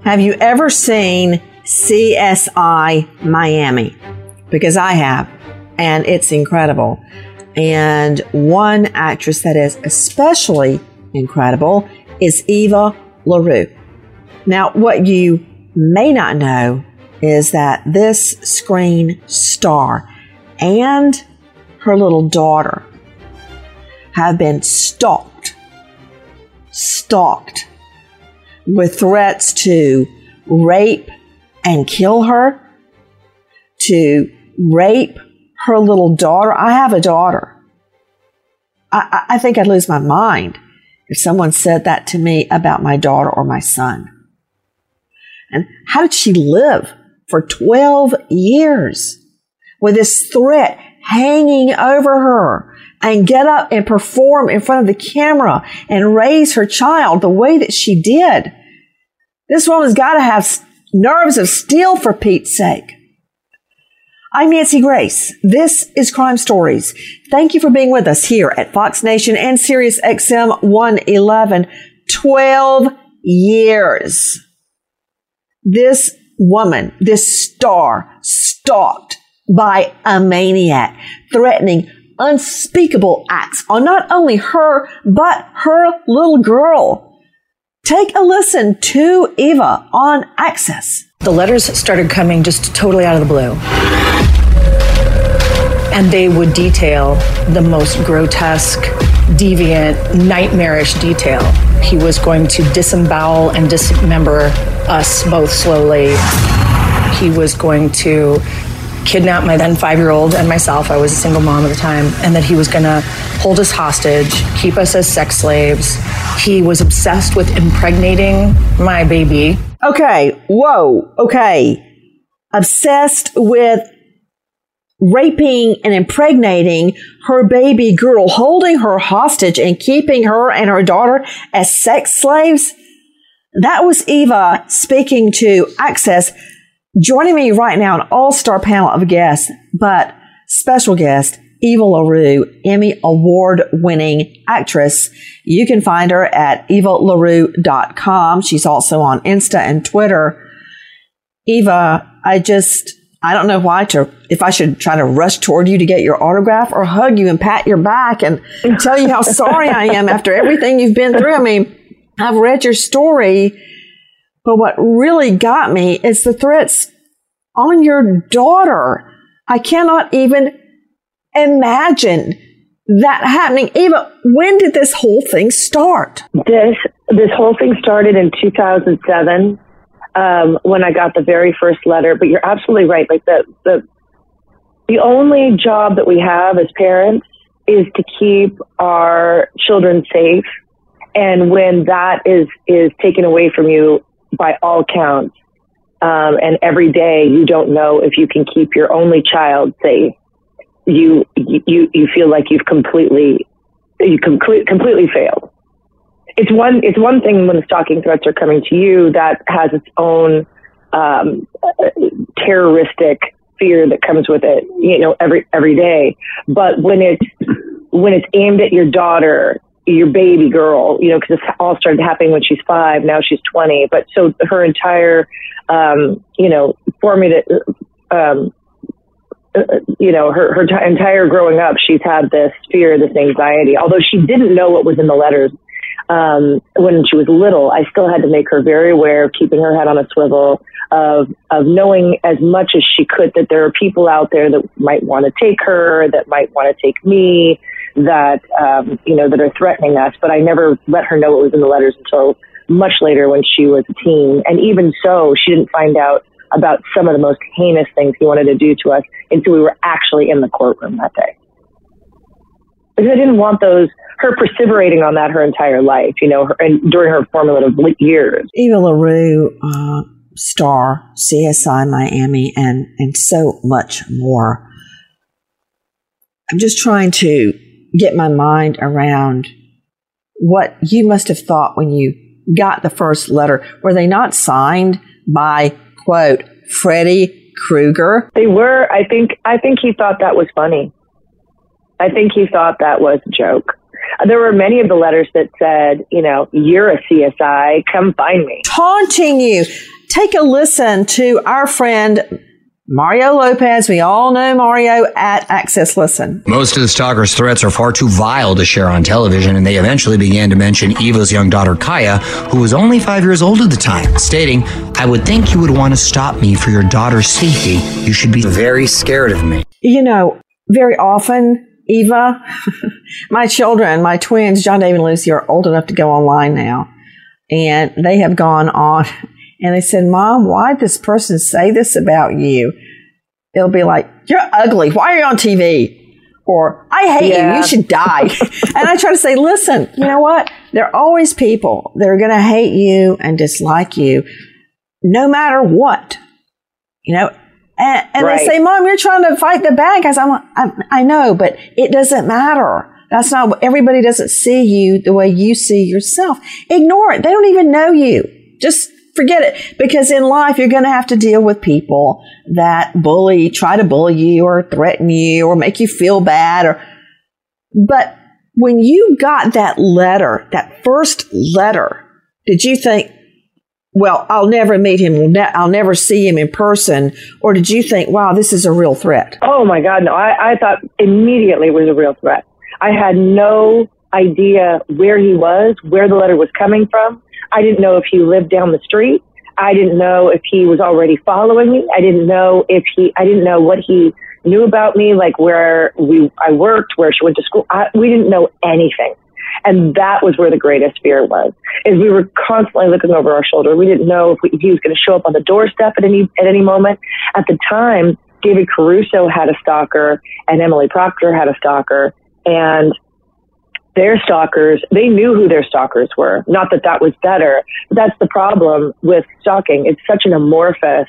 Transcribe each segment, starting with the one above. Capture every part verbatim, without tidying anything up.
Have you ever seen C S I Miami? Because I have, and it's incredible. And one actress that is especially incredible is Eva LaRue. Now, what you may not know is that this screen star and her little daughter have been stalked, stalked with threats to rape and kill her, to rape her little daughter. I have a daughter. I, I think I'd lose my mind if someone said that to me about my daughter or my son. And how did she live for twelve years with this threat hanging over her and get up and perform in front of the camera and raise her child the way that she did? This woman's got to have nerves of steel, for Pete's sake. I'm Nancy Grace. This is Crime Stories. Thank you for being with us here at Fox Nation and Sirius X M one eleven. twelve years. This woman, this star, stalked by a maniac, threatening unspeakable acts on not only her, but her little girl. Take a listen to Eva on Access. The letters started coming just totally out of the blue. And they would detail the most grotesque, deviant, nightmarish detail. He was going to disembowel and dismember us both slowly. He was going to kidnap my then five-year-old and myself. I was a single mom at the time. And that he was going to hold us hostage, keep us as sex slaves. He was obsessed with impregnating my baby. Okay, whoa, okay. Obsessed with raping and impregnating her baby girl, holding her hostage and keeping her and her daughter as sex slaves? That was Eva speaking to Access. Joining me right now, an all-star panel of guests, but special guest, Eva LaRue, Emmy Award-winning actress. You can find her at eva larue dot com. She's also on Insta and Twitter. Eva, I just, I don't know why to, if I should try to rush toward you to get your autograph or hug you and pat your back and tell you how sorry I am after everything you've been through. I mean, I've read your story, but what really got me is the threats on your daughter. I cannot even imagine that happening. Eva, when did this whole thing start? This this whole thing started in two thousand seven um, when I got the very first letter. But you're absolutely right. Like the the the only job that we have as parents is to keep our children safe. And when that is is taken away from you by all counts, um, and every day you don't know if you can keep your only child safe, you you you feel like you've completely you complete, completely failed. It's one it's one thing when the stalking threats are coming to you that has its own um, terroristic fear that comes with it, you know, every every day. But when it's when it's aimed at your daughter, your baby girl, you know, because it all started happening when she's five, now she's twenty. But so her entire, um, you know, formative, um, uh, you know, her, her t- entire growing up, she's had this fear, this anxiety. Although she didn't know what was in the letters um, when she was little, I still had to make her very aware of keeping her head on a swivel, of of knowing as much as she could that there are people out there that might want to take her, that might want to take me, that, um, you know, that are threatening us. But I never let her know what was in the letters until much later when she was a teen. And even so, she didn't find out about some of the most heinous things he wanted to do to us until we were actually in the courtroom that day. Because I didn't want those, her perseverating on that her entire life, you know, her, and during her formative years. Eva LaRue, uh, star, C S I Miami, and, and so much more. I'm just trying to get my mind around what you must have thought when you got the first letter. Were they not signed by, quote, Freddy Krueger? They were. I think, I think he thought that was funny. I think he thought that was a joke. There were many of the letters that said, you know, you're a C S I, come find me. Taunting you. take a listen to our friend Mario Lopez. We all know Mario at Access Listen. Most of the stalker's threats are far too vile to share on television, and they eventually began to mention Eva's young daughter, Kaya, who was only five years old at the time, stating, "I would think you would want to stop me for your daughter's safety. You should be very scared of me." You know, very often, Eva, my children, my twins, John, David, and Lucy, are old enough to go online now, and they have gone on. And they said, "Mom, why did this person say this about you?" It'll be like, "You're ugly. Why are you on T V?" Or, "I hate yeah. you. You should die." And I try to say, listen, you know what? There are always people that are going to hate you and dislike you no matter what. You know, and, and right. they say, "Mom, you're trying to fight the bad guys." I'm like, I, I know, but it doesn't matter. That's not, everybody doesn't see you the way you see yourself. Ignore it. They don't even know you. Just forget it, because in life, you're going to have to deal with people that bully, try to bully you or threaten you or make you feel bad. Or, but when you got that letter, that first letter, did you think, well, I'll never meet him, I'll never see him in person? Or did you think, wow, this is a real threat? Oh my God, no. I, I thought immediately it was a real threat. I had no idea where he was, where the letter was coming from. I didn't know if he lived down the street. I didn't know if he was already following me. I didn't know if he, I didn't know what he knew about me, like where we, I worked, where she went to school. I, we didn't know anything. And that was where the greatest fear was, is we were constantly looking over our shoulder. We didn't know if, we, if he was going to show up on the doorstep at any, at any moment. At the time, David Caruso had a stalker and Emily Proctor had a stalker, and their stalkers, they knew who their stalkers were. Not that that was better, but that's the problem with stalking. It's such an amorphous,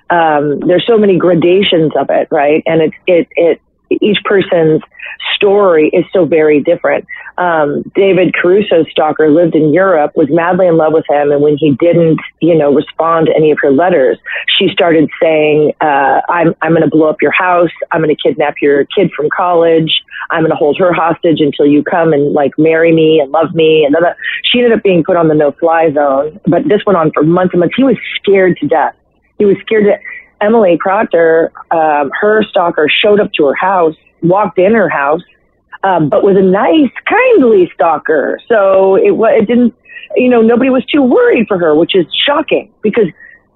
um, there's so many gradations of it, right? And it's, it, it, each person's story is so very different. Um, David Caruso's stalker lived in Europe, was madly in love with him, and when he didn't, you know, respond to any of her letters, she started saying, uh, I'm, I'm going to blow up your house. I'm going to kidnap your kid from college. I'm going to hold her hostage until you come and like marry me and love me. And then she ended up being put on the no-fly zone. But this went on for months and months. He was scared to death. He was scared to. Emily Proctor, um, her stalker, showed up to her house, walked in her house, um, but was a nice, kindly stalker. So it, it didn't, you know, nobody was too worried for her, which is shocking because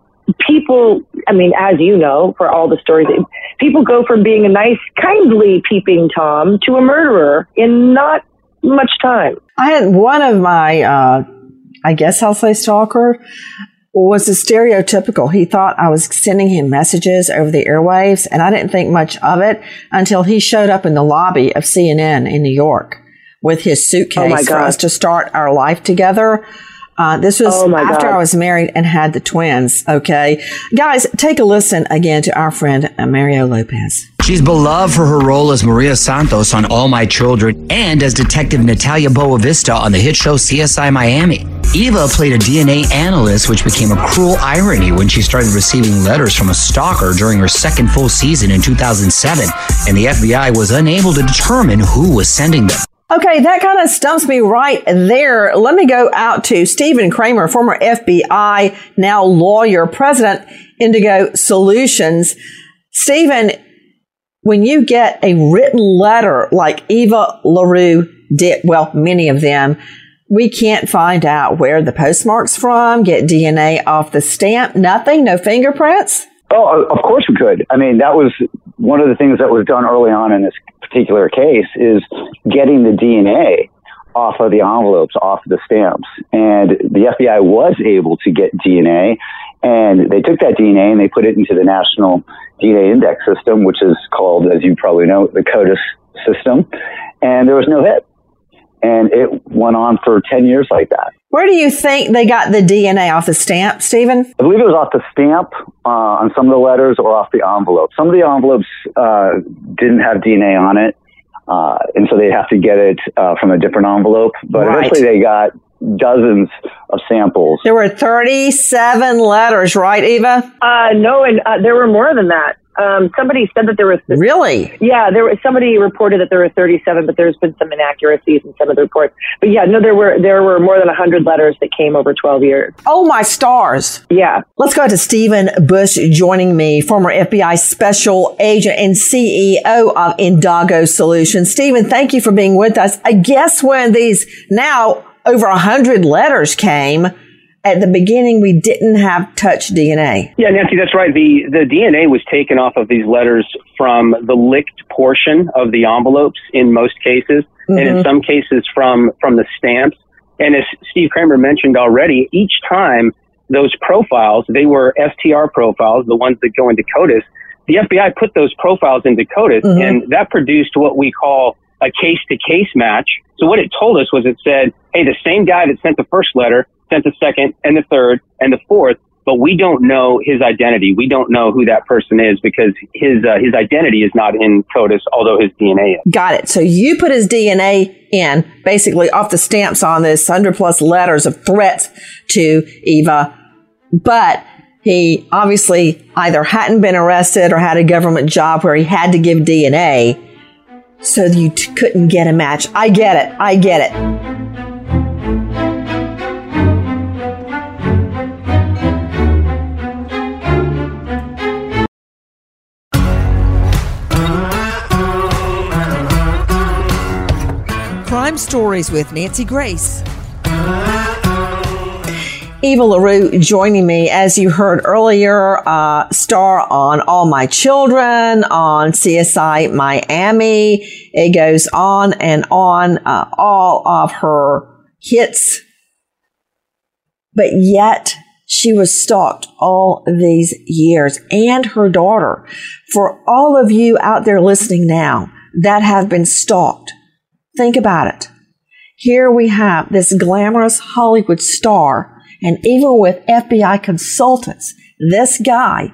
people, I mean, as you know, for all the stories, people go from being a nice, kindly peeping Tom to a murderer in not much time. I had one of my, uh, I guess I'll say stalker, was a stereotypical. He thought I was sending him messages over the airwaves, and I didn't think much of it until he showed up in the lobby of C N N in New York with his suitcase oh for us to start our life together. Uh, this was oh after God. I was married and had the twins. Okay. Guys, take a listen again to our friend Mario Lopez. She's beloved for her role as Maria Santos on All My Children and as Detective Natalia Boavista on the hit show C S I Miami. Eva played a D N A analyst, which became a cruel irony when she started receiving letters from a stalker during her second full season in two thousand seven, and the F B I was unable to determine who was sending them. Okay, that kind of stumps me right there. Let me go out to Stephen Kramer, former F B I, now lawyer, president, Indigo Solutions. Stephen, when you get a written letter like Eva LaRue did, well, many of them, we can't find out where the postmark's from, get D N A off the stamp, nothing, no fingerprints? Oh, of course we could. I mean, that was one of the things that was done early on in this particular case is getting the D N A off of the envelopes, off of the stamps. And the F B I was able to get D N A, and they took that D N A and they put it into the National D N A Index System, which is called, as you probably know, the CODIS system. And there was no hit. And it went on for ten years like that. Where do you think they got the D N A off the stamp, Stephen? I believe it was off the stamp uh, on some of the letters or off the envelope. Some of the envelopes uh, didn't have D N A on it, uh, and so they'd have to get it uh, from a different envelope. But right. eventually they got dozens of samples. There were thirty-seven letters, right, Eva? Uh, no, and uh, there were more than that. Um, somebody said that there was th- really, yeah. There was somebody reported that there were thirty-seven, but there's been some inaccuracies in some of the reports. But yeah, no, there were there were more than a hundred letters that came over twelve years. Oh my stars! Yeah. Let's go to Stephen Bush joining me, former F B I special agent and C E O of Indago Solutions. Stephen, thank you for being with us. I guess when these now over a hundred letters came. At the beginning, we didn't have touch D N A. Yeah, Nancy, that's right. The the D N A was taken off of these letters from the licked portion of the envelopes in most cases, mm-hmm. and in some cases from, from the stamps. And as Steve Kramer mentioned already, each time those profiles, they were S T R profiles, the ones that go into CODIS, the F B I put those profiles into CODIS, mm-hmm. and that produced what we call a case-to-case match. So what it told us was it said, hey, the same guy that sent the first letter sent the second and the third and the fourth, but we don't know his identity. We don't know who that person is because his uh, his identity is not in CODIS, although his D N A is. Got it. So you put his D N A in, basically off the stamps on this one hundred plus letters of threats to Eva, but he obviously either hadn't been arrested or had a government job where he had to give D N A, so you t- couldn't get a match. I get it. I get it. Crime Stories with Nancy Grace. Eva LaRue joining me, as you heard earlier, uh, star on All My Children, on C S I Miami. It goes on and on, uh, all of her hits. But yet she was stalked all these years, and her daughter. For all of you out there listening now that have been stalked, think about it. Here we have this glamorous Hollywood star, and even with F B I consultants, this guy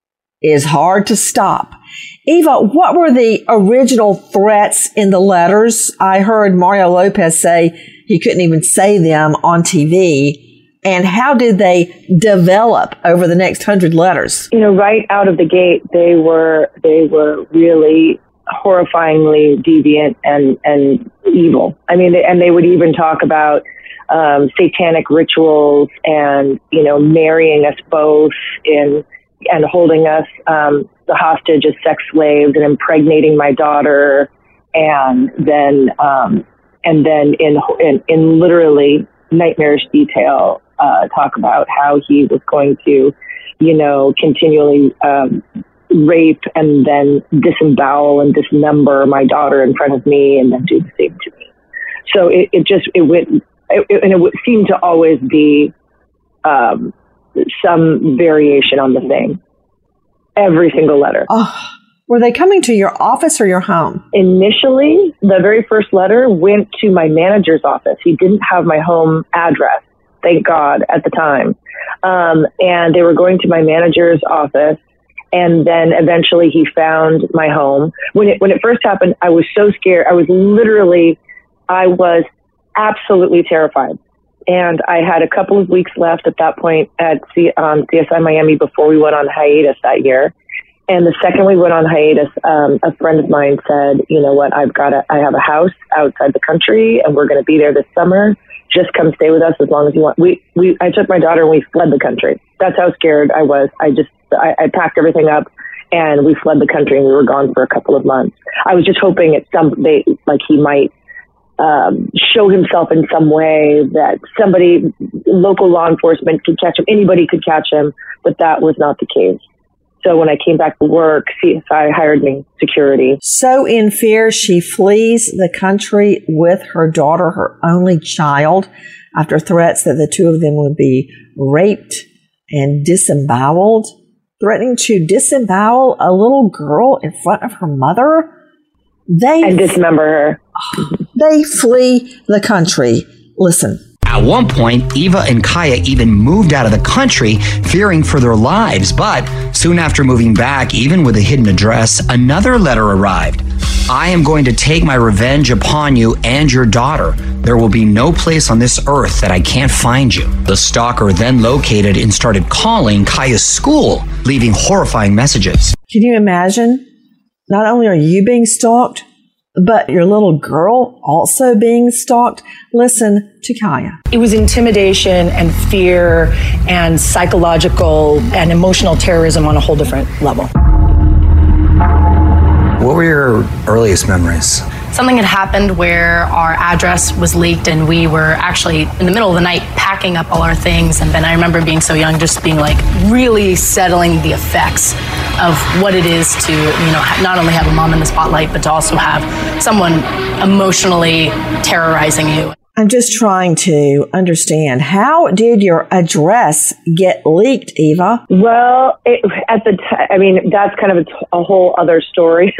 is hard to stop. Eva, what were the original threats in the letters? I heard Mario Lopez say he couldn't even say them on T V. And how did they develop over the next hundred letters? You know, right out of the gate, they were they were really horrifyingly deviant and, and evil. I mean, and they would even talk about um, satanic rituals and, you know, marrying us both in and holding us um, the hostage as sex slaves and impregnating my daughter, and then um, and then in, in in literally nightmarish detail uh, talk about how he was going to, you know, continually um, rape and then disembowel and dismember my daughter in front of me and then do the same to me. So it, it just, it went, it, it, and it would seem to always be um, some variation on the thing. Every single letter. Oh, were they coming to your office or your home? Initially, the very first letter went to my manager's office. He didn't have my home address, thank God, at the time. Um, and they were going to my manager's office. And then eventually he found my home. When it, when it first happened, I was so scared. I was literally, I was absolutely terrified. And I had a couple of weeks left at that point at C, um, C S I Miami before we went on hiatus that year. And the second we went on hiatus, um, a friend of mine said, you know what, I've got a, I have a house outside the country and we're going to be there this summer. Just come stay with us as long as you want. We, we, I took my daughter and we fled the country. That's how scared I was. I just, I, I packed everything up and we fled the country and we were gone for a couple of months. I was just hoping at some, they, like he might, um, show himself in some way that somebody, local law enforcement could catch him. Anybody could catch him, but that was not the case. So when I came back to work, C S I hired me security. So in fear, she flees the country with her daughter, her only child, after threats that the two of them would be raped and disemboweled, threatening to disembowel a little girl in front of her mother. They and dismember her. They flee the country. Listen. At one point, Eva and Kaya even moved out of the country, fearing for their lives. But soon after moving back, even with a hidden address, another letter arrived. I am going to take my revenge upon you and your daughter. There will be no place on this earth that I can't find you. The stalker then located and started calling Kaya's school, leaving horrifying messages. Can you imagine? Not only are you being stalked, but your little girl also being stalked. Listen to Kaya. It was intimidation and fear and psychological and emotional terrorism on a whole different level. What were your earliest memories? Something had happened where our address was leaked and we were actually in the middle of the night packing up all our things. And then I remember being so young, just being like really settling the effects of what it is to, you know, not only have a mom in the spotlight, but to also have someone emotionally terrorizing you. I'm just trying to understand, how did your address get leaked, Eva? Well, it, at the time, I mean, that's kind of a, t- a whole other story.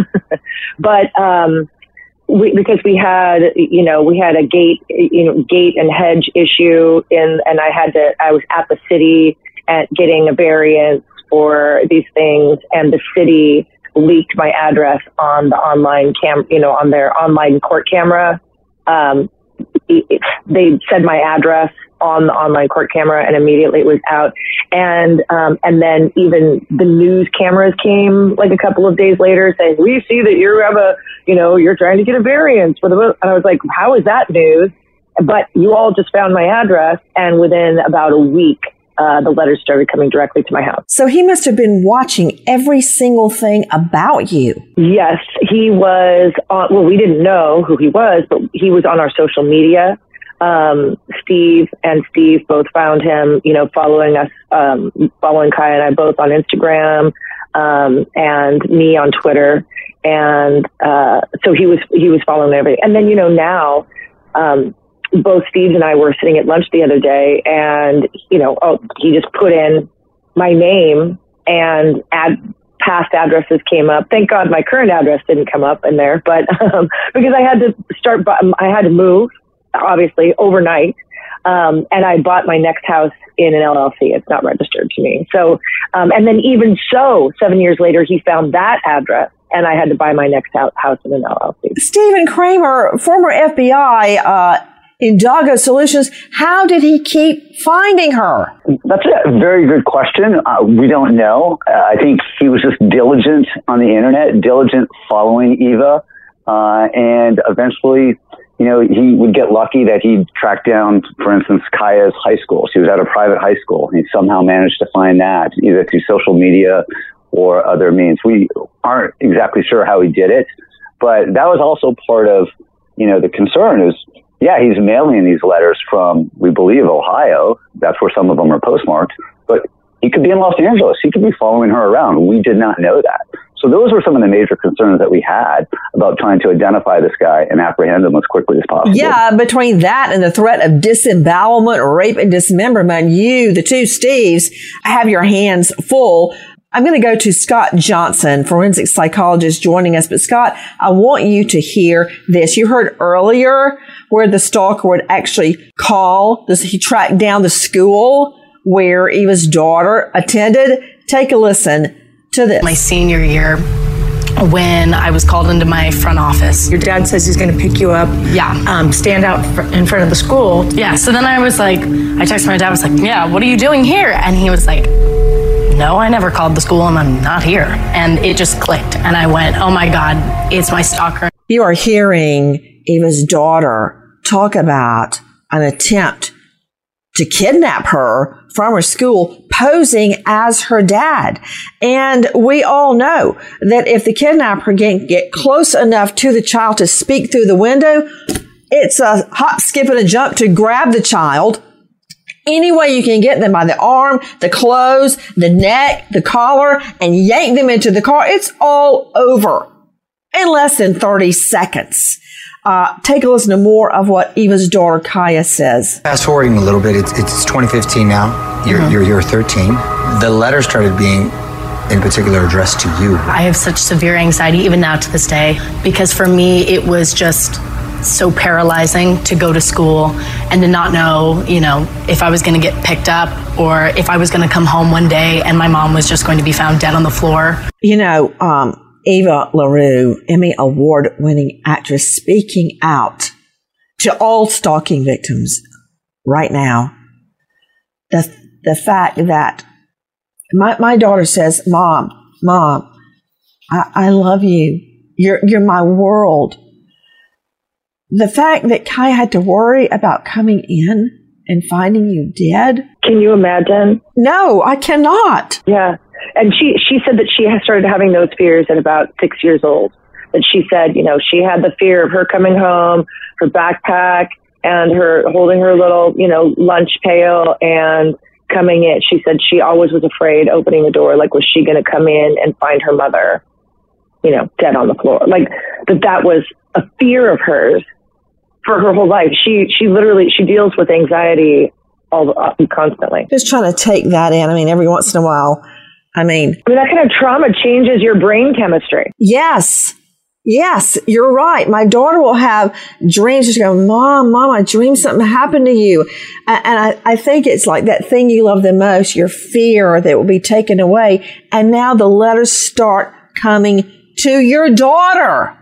But um, we, because we had, you know, we had a gate, you know, gate and hedge issue, in, and I had to, I was at the city at getting a variance for these things, and the city leaked my address on the online cam, you know, on their online court camera. Um, it, they said my address on the online court camera, and immediately it was out. And um, and then even the news cameras came like a couple of days later saying, we see that you have a, you know, you're trying to get a variance for the vote. And I was like, how is that news? But you all just found my address, and within about a week, uh, the letters started coming directly to my house. So he must have been watching every single thing about you. Yes, he was on, well, we didn't know who he was, but he was on our social media. Um, Steve and Steve both found him, you know, following us, um, following Kaya and I both on Instagram, um, and me on Twitter. And, uh, so he was, he was following everything. And then, you know, now, um, both Steve and I were sitting at lunch the other day, and, you know, oh, he just put in my name, and add, past addresses came up. Thank God my current address didn't come up in there, but, um, because I had to start, I had to move, obviously, overnight. Um, and I bought my next house in an L L C. It's not registered to me. So, um, and then even so, seven years later, he found that address, and I had to buy my next house in an L L C. Stephen Kramer, former F B I, uh, Indago Solutions, how did he keep finding her? That's a very good question. Uh, we don't know. Uh, I think he was just diligent on the internet, diligent following Eva, uh, and eventually, you know, he would get lucky that he'd track down, for instance, Kaya's high school. She was at a private high school. He somehow managed to find that, either through social media or other means. We aren't exactly sure how he did it, but that was also part of, you know, the concern is, yeah, he's mailing these letters from, we believe, Ohio. That's where some of them are postmarked. But he could be in Los Angeles. He could be following her around. We did not know that. So those were some of the major concerns that we had about trying to identify this guy and apprehend him as quickly as possible. Yeah, between that and the threat of disembowelment, rape, and dismemberment, you, the two Steves, have your hands full. I'm going to go to Scott Johnson, forensic psychologist, joining us. But Scott, I want you to hear this. You heard earlier where the stalker would actually call. This, he tracked down the school where Eva's daughter attended. Take a listen to this. My senior year, when I was called into my front office. Your dad says he's going to pick you up. Yeah. Um, stand out fr- in front of the school. Yeah. So then I was like, I texted my dad, I was like, yeah, what are you doing here? And he was like, no, I never called the school and I'm not here. And it just clicked. And I went, oh my God, it's my stalker. You are hearing Eva's daughter talk about an attempt to kidnap her from her school, posing as her dad. And we all know that if the kidnapper can get close enough to the child to speak through the window, it's a hop, skip, and a jump to grab the child. Any way you can get them, by the arm, the clothes, the neck, the collar, and yank them into the car. It's all over in less than thirty seconds. Uh, take a listen to more of what Eva's daughter Kaya says. Fast forwarding a little bit, it's, it's twenty fifteen now. You're, mm-hmm. you're, you're thirteen. The letter started being in particular addressed to you. I have such severe anxiety even now to this day, because for me it was just so paralyzing to go to school and to not know, you know, if I was going to get picked up or if I was going to come home one day and my mom was just going to be found dead on the floor. You know, um, Eva LaRue, Emmy Award-winning actress, speaking out to all stalking victims right now. The the fact that my my daughter says, "Mom, Mom, I, I love you. You're you're my world." The fact that Kai had to worry about coming in and finding you dead. Can you imagine? No, I cannot. Yeah. And she, she said that she had started having those fears at about six years old. That she said, you know, she had the fear of her coming home, her backpack, and her holding her little, you know, lunch pail and coming in. She said she always was afraid opening the door. Like, was she going to come in and find her mother, you know, dead on the floor? Like, that that was a fear of hers for her whole life. She, she literally, she deals with anxiety all uh, constantly. Just trying to take that in. I mean, every once in a while, I mean, I mean, that kind of trauma changes your brain chemistry. Yes. Yes, you're right. My daughter will have dreams. She'll go, Mom, Mom, I dreamed something happened to you. And I, I think it's like that thing you love the most, your fear that will be taken away. And now the letters start coming to your daughter.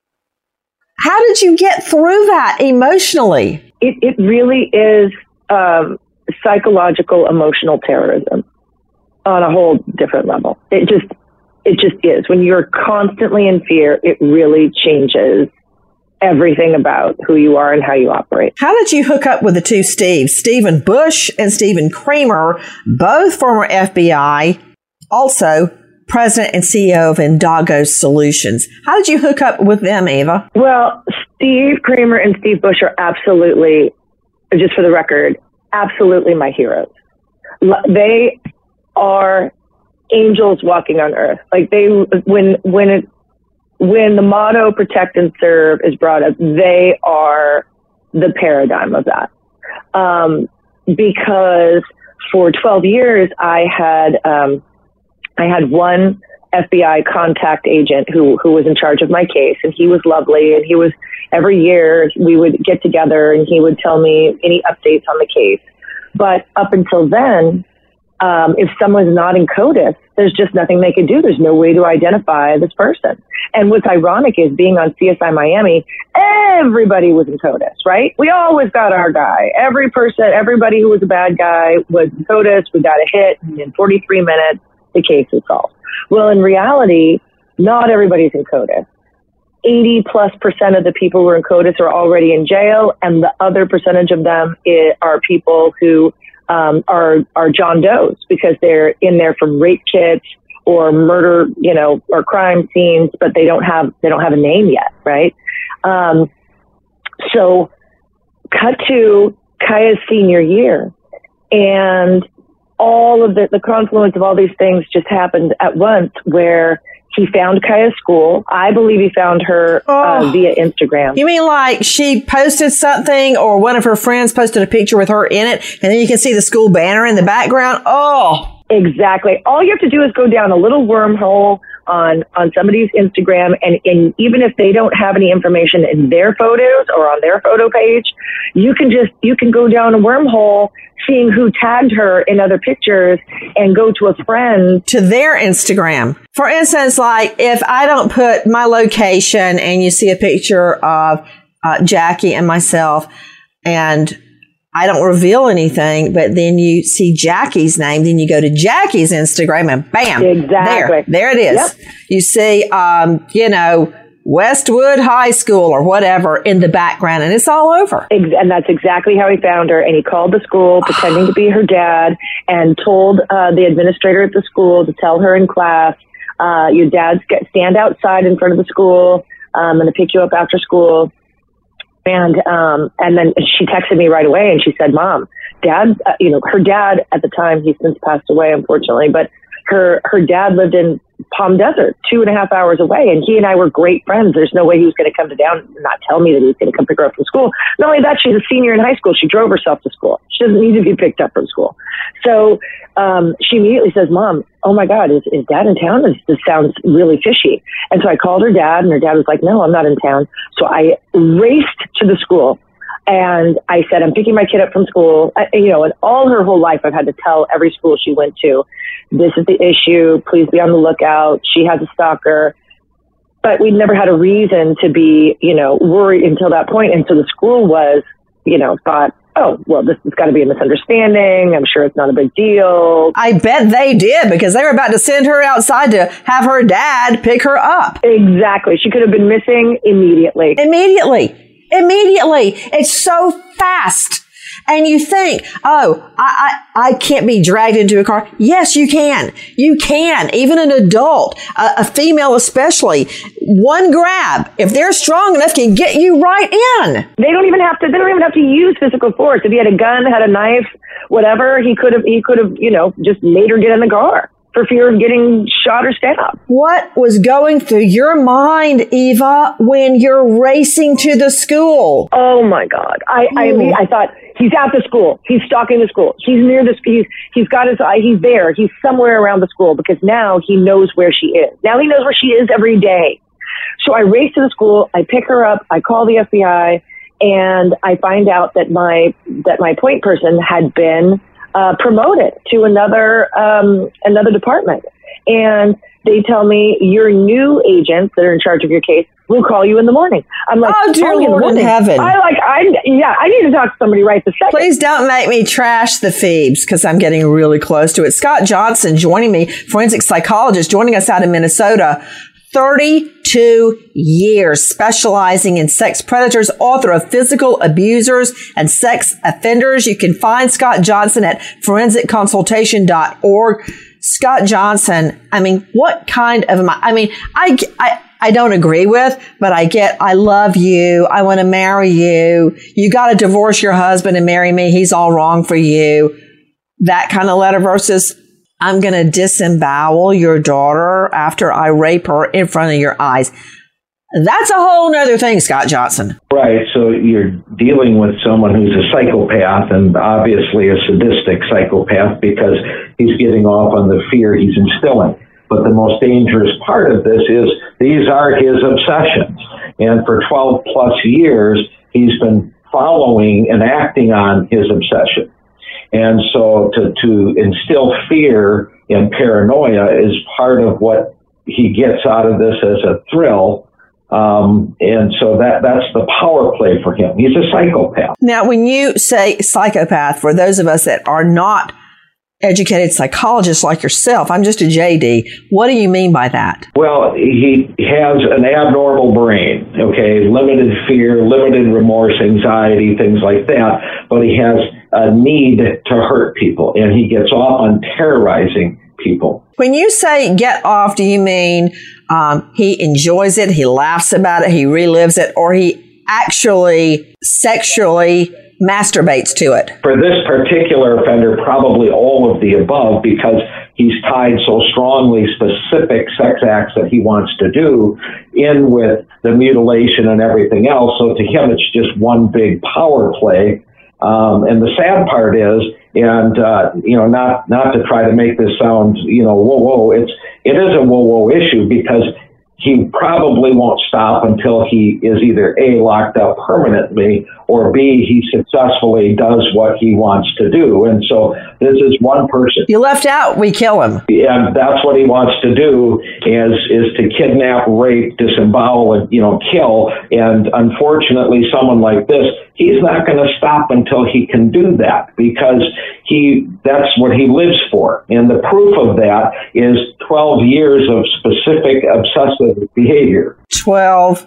How did you get through that emotionally? It, it really is um, psychological, emotional terrorism on a whole different level. It just, it just is. When you're constantly in fear, it really changes everything about who you are and how you operate. How did you hook up with the two Steves, Stephen Bush and Stephen Kramer, both former F B I, also president and C E O of Indago Solutions? How did you hook up with them, Eva? Well, Steve Kramer and Steve Bush are absolutely, just for the record, absolutely my heroes. They are angels walking on earth. Like they, when, when it, when the motto protect and serve is brought up, they are the paradigm of that. Um, because for twelve years, I had, um, I had one F B I contact agent who, who was in charge of my case, and he was lovely. And he was, every year we would get together and he would tell me any updates on the case. But up until then, Um, if someone's not in CODIS, there's just nothing they could do. There's no way to identify this person. And what's ironic is being on C S I Miami, everybody was in CODIS, right? We always got our guy. Every person, everybody who was a bad guy was in CODIS. We got a hit, and in forty-three minutes, the case is solved. Well, in reality, not everybody's in CODIS. eighty plus percent of the people who are in CODIS are already in jail, and the other percentage of them is, are people who Um, are, are John Does because they're in there from rape kits or murder, you know, or crime scenes, but they don't have, they don't have a name yet. Right. Um, so cut to Kaya's senior year, and all of the, the confluence of all these things just happened at once, where he found Kaya's school. I believe he found her oh. uh, via Instagram. You mean like she posted something, or one of her friends posted a picture with her in it, and then you can see the school banner in the background? Oh, exactly. All you have to do is go down a little wormhole on, on somebody's Instagram, and, and even if they don't have any information in their photos or on their photo page, you can just, you can go down a wormhole, seeing who tagged her in other pictures, and go to a friend. To their Instagram. For instance, like if I don't put my location and you see a picture of uh, Jackie and myself, and I don't reveal anything, but then you see Jackie's name, then you go to Jackie's Instagram and bam, exactly. there, there it is. Yep. You see, um, you know, Westwood High School or whatever in the background, and it's all over. And that's exactly how he found her. And he called the school pretending to be her dad and told uh, the administrator at the school to tell her in class, uh, your dad's get, stand outside in front of the school. Um, I'm going to pick you up after school. And, um, and then she texted me right away, and she said, Mom, dad, uh, you know, her dad at the time, he's since passed away, unfortunately, but her, her dad lived in Palm Desert, two and a half hours away. And he and I were great friends. There's no way he was going to come to down and not tell me that he was going to come pick her up from school. Not only that, she's a senior in high school. She drove herself to school. She doesn't need to be picked up from school. So, um, she immediately says, Mom, oh my God, is, is dad in town? This, this sounds really fishy. And so I called her dad, and her dad was like, no, I'm not in town. So I raced to the school. And I said, I'm picking my kid up from school. I, you know, and all her whole life, I've had to tell every school she went to, this is the issue. Please be on the lookout. She has a stalker. but we never had a reason to be, you know, worried until that point. And so the school was, you know, thought, oh, well, this has got to be a misunderstanding. I'm sure it's not a big deal. I bet they did, because they were about to send her outside to have her dad pick her up. Exactly. She could have been missing immediately. Immediately. Immediately. It's so fast. And you think, oh, I, I, I can't be dragged into a car. Yes, you can. You can. Even an adult, a, a female especially, one grab, if they're strong enough, can get you right in. They don't even have to, they don't even have to use physical force. If he had a gun, had a knife, whatever, he could have, he could have, you know, just made her get in the car for fear of getting shot or stabbed. What was going through your mind, Eva, when you're racing to the school? Oh my God. I, I mean, I thought, he's at the school. He's stalking the school. He's near the school. He's, he's got his eye. He's there. He's somewhere around the school, because now he knows where she is. Now he knows where she is every day. So I race to the school. I pick her up. I call the F B I, and I find out that my, that my point person had been uh, promoted to another, um, another department. And they tell me, your new agents that are in charge of your case will call you in the morning. I'm like, oh, dear Lord in heaven. I like, I, yeah, I need to talk to somebody right this second. Please don't make me trash the Phoebes, because I'm getting really close to it. Scott Johnson joining me, forensic psychologist, joining us out of Minnesota. thirty-two years specializing in sex predators, author of Physical Abusers and Sex Offenders. You can find Scott Johnson at forensic consultation dot org. Scott Johnson, I mean, what kind of, I mean, I, I, I don't agree with, but I get, I love you. I want to marry you. You got to divorce your husband and marry me. He's all wrong for you. That kind of letter versus, I'm going to disembowel your daughter after I rape her in front of your eyes. That's a whole nother thing, Scott Johnson. Right. So you're dealing with someone who's a psychopath, and obviously a sadistic psychopath, because he's getting off on the fear he's instilling. But the most dangerous part of this is these are his obsessions. And for twelve plus years, he's been following and acting on his obsession. And so to, to instill fear and paranoia is part of what he gets out of this as a thrill. Um, and so that that's the power play for him. He's a psychopath. Now, when you say psychopath, for those of us that are not educated psychologists like yourself, I'm just a J D. What do you mean by that? Well, he has an abnormal brain, okay, limited fear, limited remorse, anxiety, things like that, but he has a need to hurt people, and he gets off on terrorizing people. When you say get off, do you mean um, he enjoys it, he laughs about it, he relives it, or he actually sexually masturbates to it? For this particular offender, probably all of the above, because he's tied so strongly specific sex acts that he wants to do in with the mutilation and everything else. So to him, it's just one big power play. Um, and the sad part is, and, uh, you know, not, not to try to make this sound, you know, whoa, whoa, it's, it is a whoa, whoa issue, because he probably won't stop until he is either A, locked up permanently, or B, he successfully does what he wants to do. And so this is one person. You left out, we kill him. And that's what he wants to do, is is to kidnap, rape, disembowel, and, you know, kill. And unfortunately, someone like this, he's not going to stop until he can do that, because he that's what he lives for. And the proof of that is twelve years of specific obsessive behavior. twelve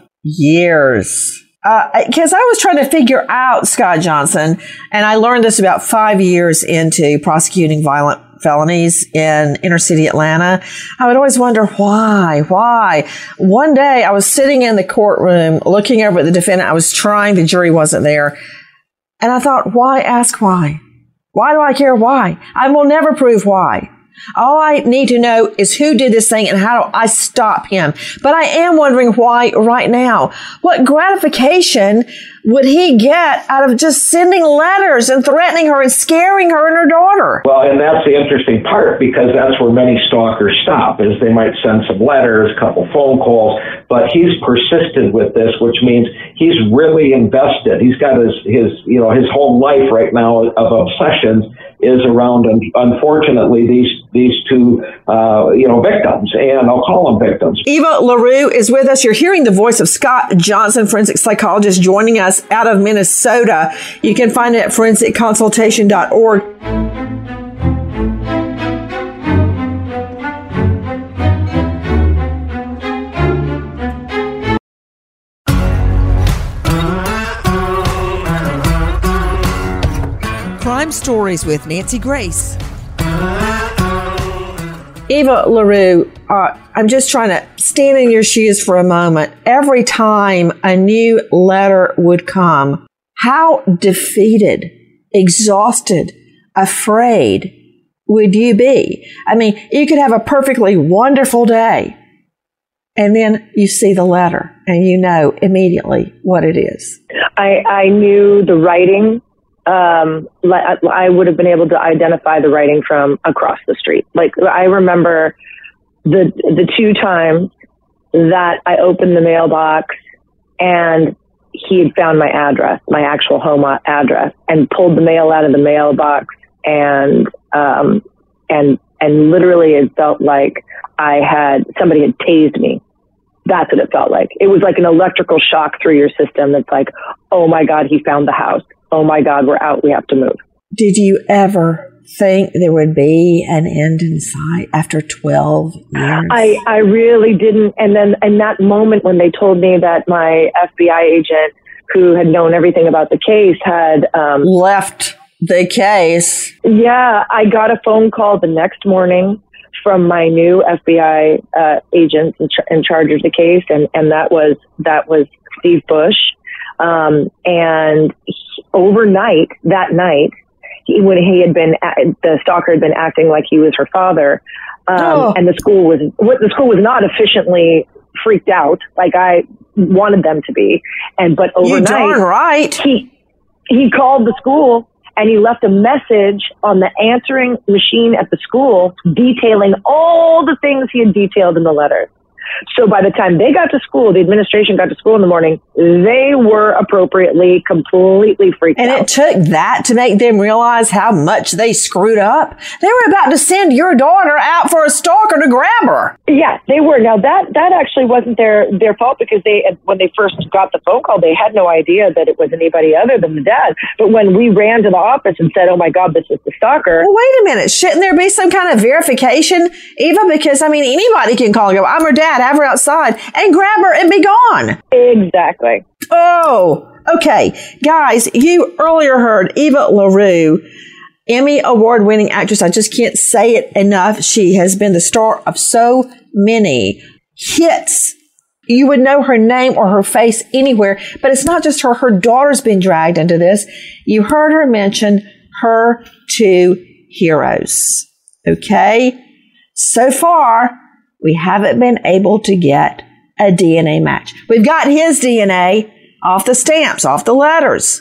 years. Because uh, I was trying to figure out, Scott Johnson, and I learned this about five years into prosecuting violent felonies in inner city Atlanta. I would always wonder why, why. One day I was sitting in the courtroom looking over at the defendant. I was trying, the jury wasn't there. And I thought, why ask why? Why do I care why? I will never prove why. All I need to know is who did this thing and how do I stop him. But I am wondering why right now. What gratification would he get out of just sending letters and threatening her and scaring her and her daughter? Well, and that's the interesting part, because that's where many stalkers stop, is they might send some letters, a couple phone calls, but he's persisted with this, which means he's really invested. He's got his, his you know, his whole life right now of obsessions is around, unfortunately, these these two, uh, you know, victims, and I'll call them victims. Eva LaRue is with us. You're hearing the voice of Scott Johnson, forensic psychologist, joining us out of Minnesota. You can find it at forensic consultation dot org. Crime Stories with Nancy Grace. Eva LaRue, uh, I'm just trying to stand in your shoes for a moment. Every time a new letter would come, how defeated, exhausted, afraid would you be? I mean, you could have a perfectly wonderful day, and then you see the letter, and you know immediately what it is. I, I knew the writing. Um, I would have been able to identify the writing from across the street. Like, I remember the the two times that I opened the mailbox and he had found my address, my actual home address, and pulled the mail out of the mailbox, and um, and and literally it felt like I had somebody had tased me. That's what it felt like. It was like an electrical shock through your system. That's like, oh my God, he found the house. Oh my God, we're out. We have to move. Did you ever think there would be an end in sight after twelve years? I, I really didn't. And then in that moment when they told me that my F B I agent, who had known everything about the case, had um, left the case. Yeah, I got a phone call the next morning from my new F B I uh, agent in, ch- in charge of the case, and, and that was that was Steve Bush. Um, and he, overnight, that night, he, when he had been, the stalker had been acting like he was her father, um, oh. and the school was, the school was not efficiently freaked out like I wanted them to be. And, but overnight, you darn right. he, he called the school and he left a message on the answering machine at the school detailing all the things he had detailed in the letter. So by the time they got to school, the administration got to school in the morning, they were appropriately completely freaked and out. And it took that to make them realize how much they screwed up. They were about to send your daughter out for a stalker to grab her. Yeah, they were. Now that, that actually wasn't their, their fault, because they, when they first got the phone call, they had no idea that it was anybody other than the dad. But when we ran to the office and said, oh my God, this is the stalker. Well, wait a minute. Shouldn't there be some kind of verification, Eva? Because, I mean, anybody can call and go, I'm her dad, have her outside, and grab her and be gone. Exactly. Oh, okay. Guys, you earlier heard Eva LaRue, Emmy award-winning actress. I just can't say it enough. She has been the star of so many hits. You would know her name or her face anywhere, but it's not just her. Her daughter's been dragged into this. You heard her mention her two heroes. Okay? So far, we haven't been able to get a D N A match. We've got his D N A off the stamps, off the letters.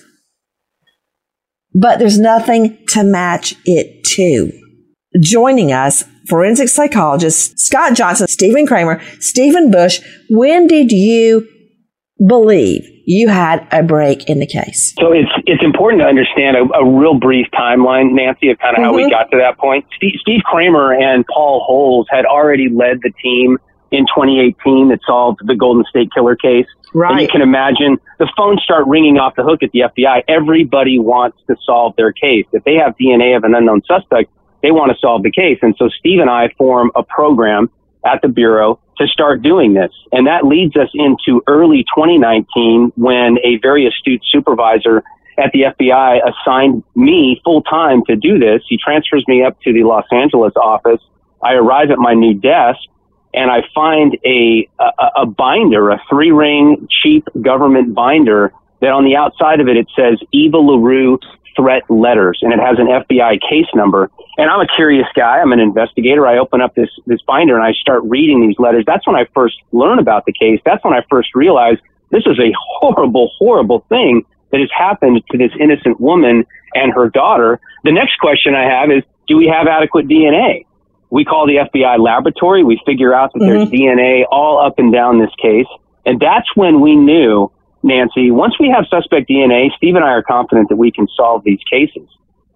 But there's nothing to match it to. Joining us, forensic psychologist Scott Johnson, Stephen Kramer, Stephen Bush. When did you believe you had a break in the case? So it's it's important to understand a, a real brief timeline, Nancy, of kind of mm-hmm. how we got to that point. Steve, Steve Kramer and Paul Holes had already led the team in twenty eighteen that solved the Golden State Killer case. Right. And you can imagine the phones start ringing off the hook at the F B I. Everybody wants to solve their case. If they have D N A of an unknown suspect, they want to solve the case. And so Steve and I form a program at the Bureau to start doing this. And that leads us into early twenty nineteen, when a very astute supervisor at the F B I assigned me full time to do this. He transfers me up to the Los Angeles office. I arrive at my new desk and I find a, a, a binder, a three ring cheap government binder that on the outside of it, it says Eva LaRue threat letters, and it has an F B I case number. And I'm a curious guy. I'm an investigator. I open up this, this binder and I start reading these letters. That's when I first learn about the case. That's when I first realized this is a horrible, horrible thing that has happened to this innocent woman and her daughter. The next question I have is, do we have adequate D N A? We call the F B I laboratory. We figure out that mm-hmm. there's D N A all up and down this case. And that's when we knew, Nancy, once we have suspect D N A, Steve and I are confident that we can solve these cases.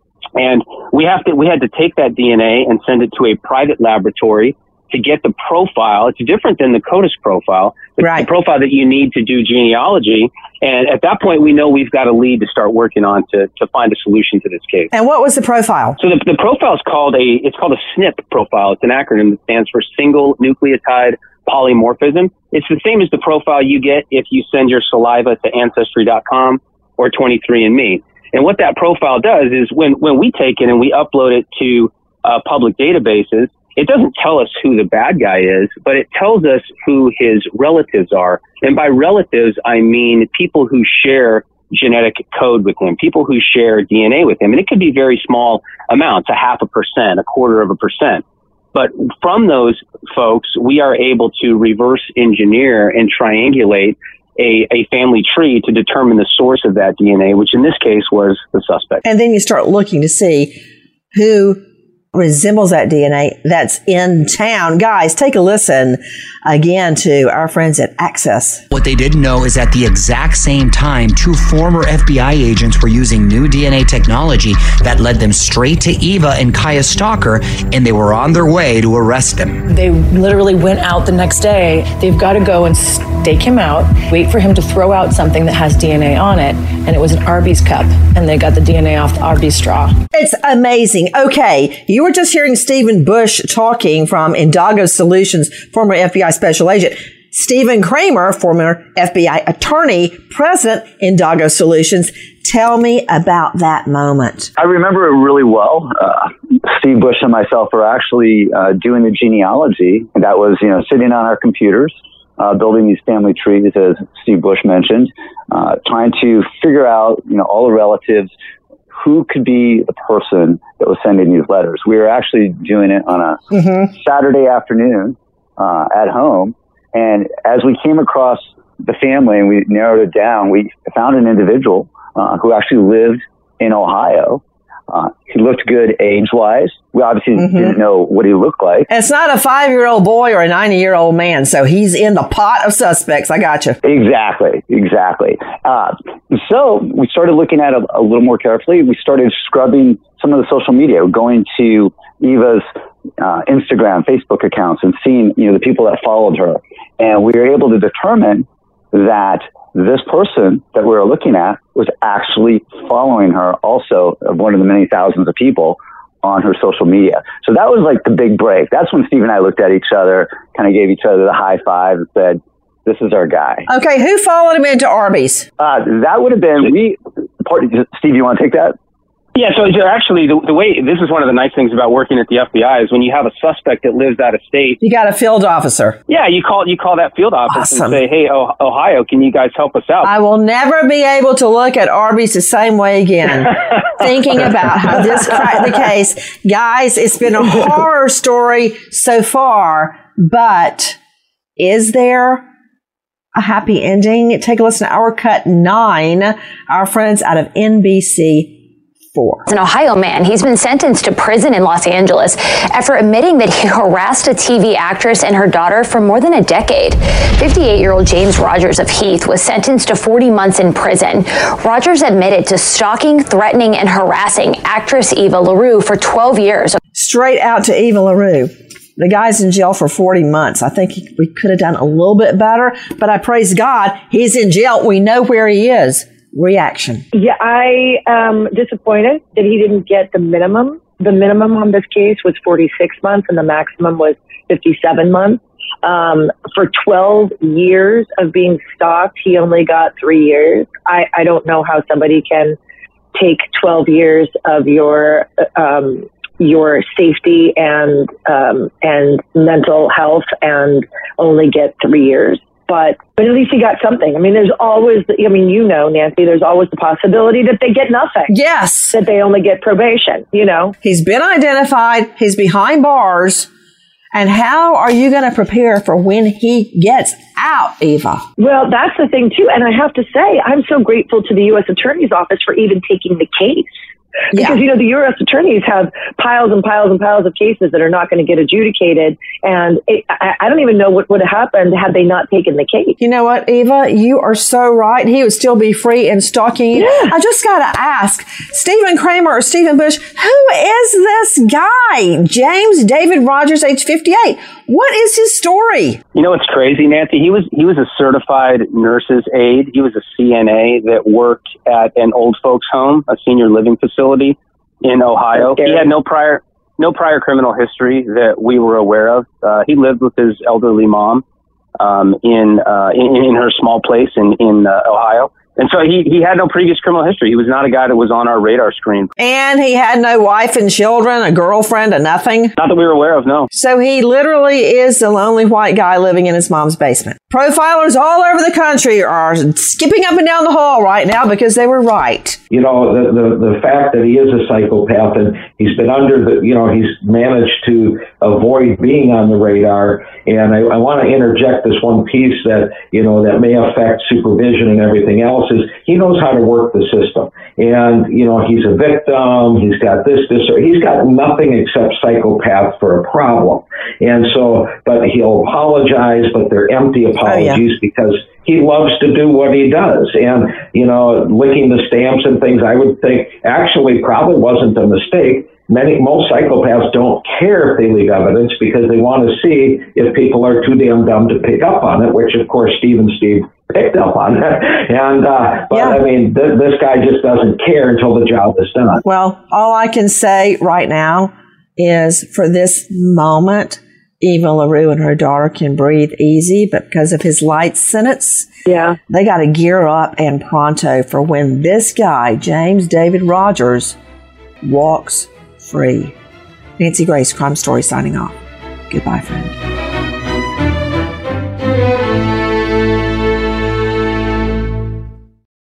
And we have to, we had to take that D N A and send it to a private laboratory to get the profile. It's different than the CODIS profile, the, right. the profile that you need to do genealogy. And at that point, we know we've got a lead to start working on to, to find a solution to this case. And what was the profile? So the, the profile is called a, it's called a S N P profile. It's an acronym that stands for single nucleotide polymorphism. It's the same as the profile you get if you send your saliva to ancestry dot com or twenty-three and me. And what that profile does is when, when we take it and we upload it to uh, public databases, it doesn't tell us who the bad guy is, but it tells us who his relatives are. And by relatives, I mean people who share genetic code with him, people who share D N A with him. And it could be very small amounts, a half a percent, a quarter of a percent. But from those folks, we are able to reverse engineer and triangulate a, a family tree to determine the source of that D N A, which in this case was the suspect. And then you start looking to see who resembles that D N A that's in town. Guys, take a listen again to our friends at Access. What they didn't know is at the exact same time, two former F B I agents were using new D N A technology that led them straight to Eva and Kaya Stalker, and they were on their way to arrest them. They literally went out the next day. They've got to go and stake him out, wait for him to throw out something that has D N A on it, and it was an Arby's cup, and they got the D N A off the Arby's straw. It's amazing. Okay, you were just hearing Stephen Bush talking from Indago Solutions, former F B I special agent. Stephen Kramer, former F B I attorney, president, Indago Solutions. Tell me about that moment. I remember it really well. Uh, Steve Bush and myself were actually uh, doing the genealogy. That was, you know, sitting on our computers, uh, building these family trees, as Steve Bush mentioned, uh, trying to figure out, you know, all the relatives, who could be the person that was sending these letters. We were actually doing it on a mm-hmm. Saturday afternoon uh, at home. And as we came across the family and we narrowed it down, we found an individual uh, who actually lived in Ohio. Uh, he looked good age-wise. We obviously mm-hmm. didn't know what he looked like. And it's not a five-year-old boy or a ninety-year-old man, so he's in the pot of suspects. I got you. Exactly, exactly. Uh, so we started looking at it a, a little more carefully. We started scrubbing some of the social media, going to Eva's uh, Instagram, Facebook accounts, and seeing, you know, the people that followed her. And we were able to determine that this person that we were looking at was actually following her also, of one of the many thousands of people on her social media. So that was like the big break. That's when Steve and I looked at each other, kind of gave each other the high five and said, this is our guy. Okay, who followed him into Arby's? Uh, that would have been, we, part, Steve, you want to take that? Yeah, so actually, the, the way, this is one of the nice things about working at the F B I is when you have a suspect that lives out of state. You got a field officer. Yeah, you call you call that field office Awesome. and say, hey, oh, Ohio, can you guys help us out? I will never be able to look at Arby's the same way again, thinking about how this cracked the case. Guys, it's been a horror story so far, but is there a happy ending? Take a listen to Our Cut nine, our friends out of N B C four. An Ohio man, he's been sentenced to prison in Los Angeles after admitting that he harassed a T V actress and her daughter for more than a decade. fifty-eight-year-old James Rogers of Heath was sentenced to forty months in prison. Rogers admitted to stalking, threatening, and harassing actress Eva LaRue for twelve years. Straight out to Eva LaRue. The guy's in jail for forty months. I think he, we could have done a little bit better, but I praise God, he's in jail. We know where he is. Reaction. Yeah, I am disappointed that he didn't get the minimum. The minimum on this case was forty-six months and the maximum was fifty-seven months. Um, for twelve years of being stalked, he only got three years. I, I don't know how somebody can take twelve years of your um, your safety and um, and mental health and only get three years. But, but at least he got something. I mean, there's always, I mean, you know, Nancy, there's always the possibility that they get nothing. Yes. That they only get probation, you know. He's been identified. He's behind bars. And how are you going to prepare for when he gets out, Eva? Well, that's the thing, too. And I have to say, I'm so grateful to the U S Attorney's Office for even taking the case. Because, yeah. you know, the U S attorneys have piles and piles and piles of cases that are not going to get adjudicated. And it, I, I don't even know what would have happened had they not taken the case. You know what, Eva? You are so right. He would still be free and stalking you. Yeah. I just got to ask, Stephen Kramer or Stephen Bush, who is this guy? James David Rogers, age fifty-eight. What is his story? You know, it's crazy, Nancy. He was he was a certified nurse's aide. He was a C N A that worked at an old folks home, a senior living facility in Ohio. He had no prior no prior criminal history that we were aware of. Uh, he lived with his elderly mom um, in, uh, in in her small place in in uh, Ohio. And so he, he had no previous criminal history. He was not a guy that was on our radar screen. And he had no wife and children, a girlfriend, a nothing? Not that we were aware of, no. So he literally is the lonely white guy living in his mom's basement. Profilers all over the country are skipping up and down the hall right now because they were right. You know, the, the, the fact that he is a psychopath and he's been under the, you know, he's managed to avoid being on the radar. And I, I want to interject this one piece that, you know, that may affect supervision and everything else. Is he knows how to work the system. And, you know, he's a victim, he's got this, this, or he's got nothing except psychopath for a problem. And so, but he'll apologize, but they're empty apologies oh, yeah. because he loves to do what he does. And, you know, licking the stamps and things, I would think actually probably wasn't a mistake. Many, most psychopaths don't care if they leave evidence because they want to see if people are too damn dumb to pick up on it, which of course Steve and Steve picked up on it. And, uh, but yeah. I mean, th- this guy just doesn't care until the job is done. Well, all I can say right now is for this moment, Eva LaRue and her daughter can breathe easy, but because of his light sentence, yeah, they got to gear up and pronto for when this guy, James David Rogers, walks free. Nancy Grace, Crime Story, signing off. Goodbye, friend.